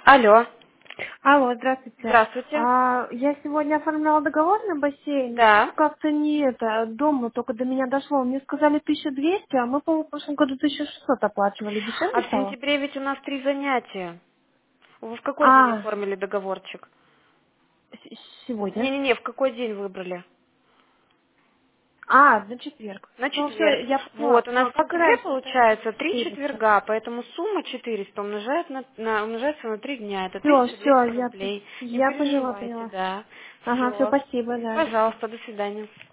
Алло. Алло, здравствуйте. Здравствуйте. Я сегодня оформляла договор на бассейн, и Да. что-то как-то не это, дома только до меня дошло. Мне сказали 1200, а мы, по-моему, в прошлом году 1600 оплачивали. А Дешевле в стало? сентябре ведь у нас 3 занятия. Вы в какой день А, оформили договорчик? сегодня? Не-не-не, в какой день выбрали? На четверг. На Ну, все, четверг. я поняла, Вот, у нас поняла. в Как и сентябре раньше, это получается 3 400. четверга, поэтому сумма 400 умножается на 3 дня. Это Все, 1200 рублей. Не я поняла, переживайте, поняла. да. Ага, все, Все. спасибо, да. Пожалуйста, до свидания.